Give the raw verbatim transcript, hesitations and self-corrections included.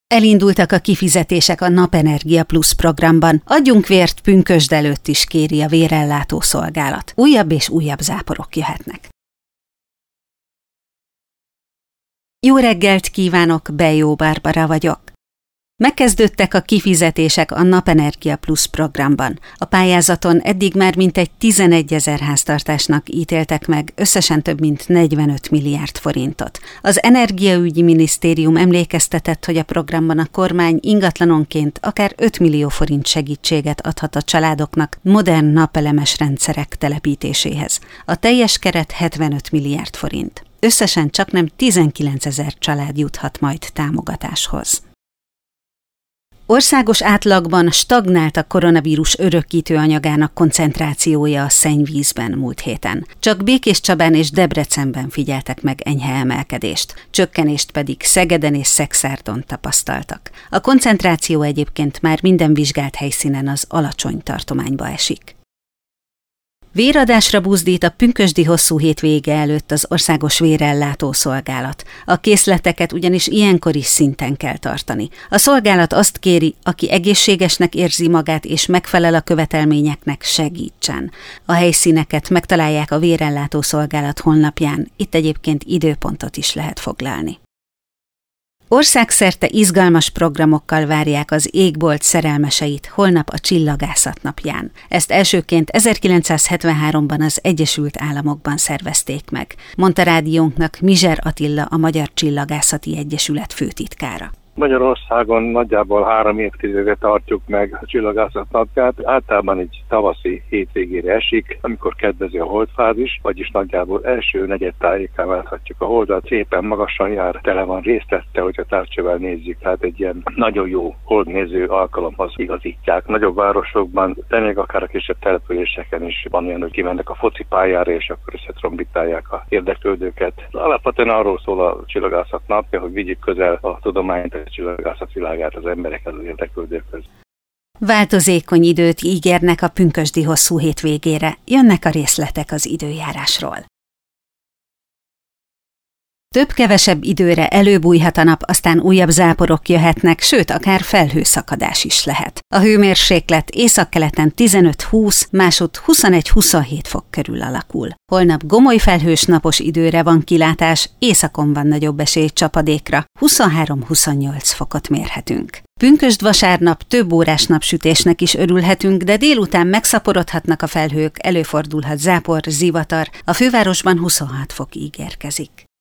Elindultak a kifizetések a Napenergia Plusz programban. Adjunk vért pünkösd előtt is, kéri a vérellátó szolgálat. Újabb és újabb záporok jöhetnek. Jó reggelt kívánok, Bejó Bárbara vagyok. Megkezdődtek a kifizetések a Napenergia Plusz programban. A pályázaton eddig már mintegy tizenegyezer háztartásnak ítéltek meg összesen több mint negyvenöt milliárd forintot. Az Energiaügyi Minisztérium emlékeztetett, hogy a programban a kormány ingatlanonként akár öt millió forint segítséget adhat a családoknak modern napelemes rendszerek telepítéséhez. A teljes keret hetvenöt milliárd forint. Összesen csaknem tizenkilencezer család juthat majd támogatáshoz. Országos átlagban stagnált a koronavírus örökítő anyagának koncentrációja a szennyvízben múlt héten. Csak Békéscsabán és Debrecenben figyeltek meg enyhe emelkedést, csökkenést pedig Szegeden és Szekszárdon tapasztaltak. A koncentráció egyébként már minden vizsgált helyszínen az alacsony tartományba esik. Véradásra buzdít a pünkösdi hosszú hétvége előtt az Országos Vérellátó Szolgálat. A készleteket ugyanis ilyenkor is szinten kell tartani. A szolgálat azt kéri, aki egészségesnek érzi magát és megfelel a követelményeknek, segítsen. A helyszíneket megtalálják a Vérellátó Szolgálat honlapján, itt egyébként időpontot is lehet foglalni. Országszerte izgalmas programokkal várják az égbolt szerelmeseit holnap a Csillagászat napján. Ezt elsőként ezerkilencszázhetvenháromban az Egyesült Államokban szervezték meg, mondta rádiónknak Mizser Attila, a Magyar Csillagászati Egyesület főtitkára. Magyarországon nagyjából három évtizedre tartjuk meg a Csillagászat napját. Általában egy tavaszi hétvégére esik, amikor kedvező a holdfázis, vagyis nagyjából első negyed tájékán láthatjuk a holdat. Szépen magasan jár, tele van részlettel, hogyha távcsővel nézzük, tehát egy ilyen nagyon jó holdnéző alkalomhoz igazítják. Nagyobb városokban, de még akár a kisebb településeken is van olyan, hogy kimennek a focipályára, és akkor összetrombitálják a érdeklődőket. Alapvetően arról szól a Csillagászat napja, hogy vigyük közel a tudományt, a csillagászat világát az emberekhez, az érdeklődőkhöz. Változékony időt ígérnek a pünkösdi hosszú hétvégére. Jönnek a részletek az időjárásról. Több-kevesebb időre előbújhat a nap, aztán újabb záporok jöhetnek, sőt, akár felhőszakadás is lehet. A hőmérséklet északkeleten tizenöt-húsz, másutt huszonegy-huszonhét fok körül alakul. Holnap gomoly felhős napos időre van kilátás, északon van nagyobb esély csapadékra, huszonhárom-huszonnyolc fokot mérhetünk. Pünkösd vasárnap több órás napsütésnek is örülhetünk, de délután megszaporodhatnak a felhők, előfordulhat zápor, zivatar, a fővárosban huszonhat fok ígérkezik.